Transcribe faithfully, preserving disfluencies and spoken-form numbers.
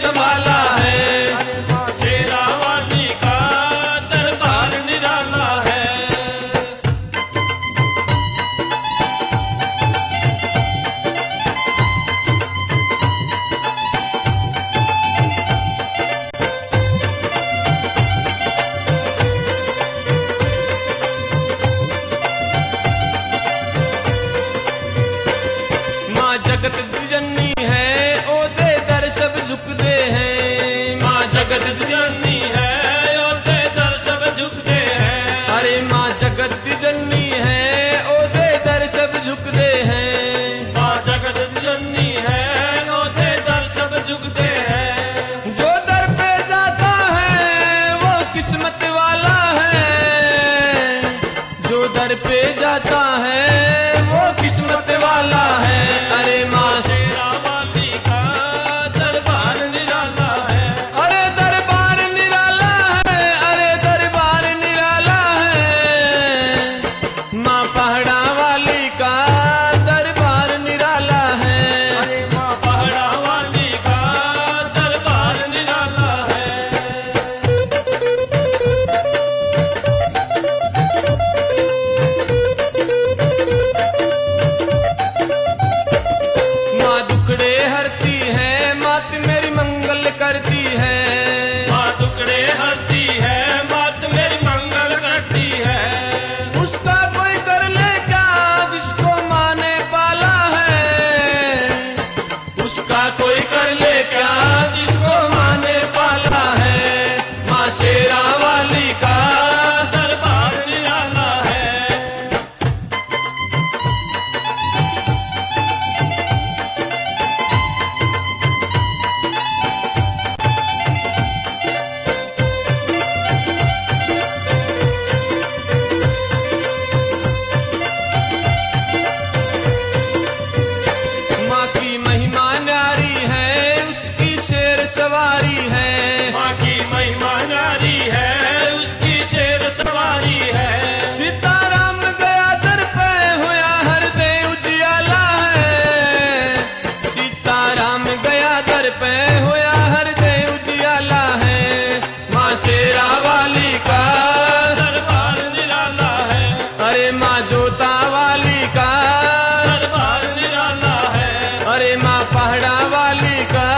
संभाला है। शेरा वाली का दरबार निराला है। माँ जगत जननी है, ओदे दर सब झुकते हैं। माँ जगत जननी है, ओदे दर सब झुकते हैं। अरे माँ जगत जननी है, ओदे दर सब झुकते हैं। माँ जगत जननी है, ओदे दर सब झुकते हैं। जो दर पे जाता है वो किस्मत वाला है। जो दर पे जाता है वो किस्मत वाला है। अरे माँ शेरा वाली का दरबार निराला है। अरे दरबार निराला है, अरे दरबार निराला है। माँ पहाड़ा वाली का दरबार निराला है। अरे माँ पहाड़ा वाली का दरबार निराला है। माँ दुखड़े हरती है, मात मेरी मंगल करती है। माँ दुखड़े हरती है, मात मेरी मंगल करती है। उसका कोई कर ले क्या जिसको माँ ने पाला है। उसका कोई कर ले क्या जिसको माँ ने पाला है। माँ शेरा वाली का दरबार निराला है। माँ की महिमा न्यारी है, उसकी शेर सवारी है। माँ की महिमा न्यारी है, उसकी शेर सवारी है। सीताराम गया दर पे होया हर दे उजियाला है। सीताराम गया दर पे होया हर दे उजियाला है। माँ शेरा वाली का दरबार निराला है। अरे माँ जोता वाली का दरबार निराला है। अरे माँ पहाड़ा वाली का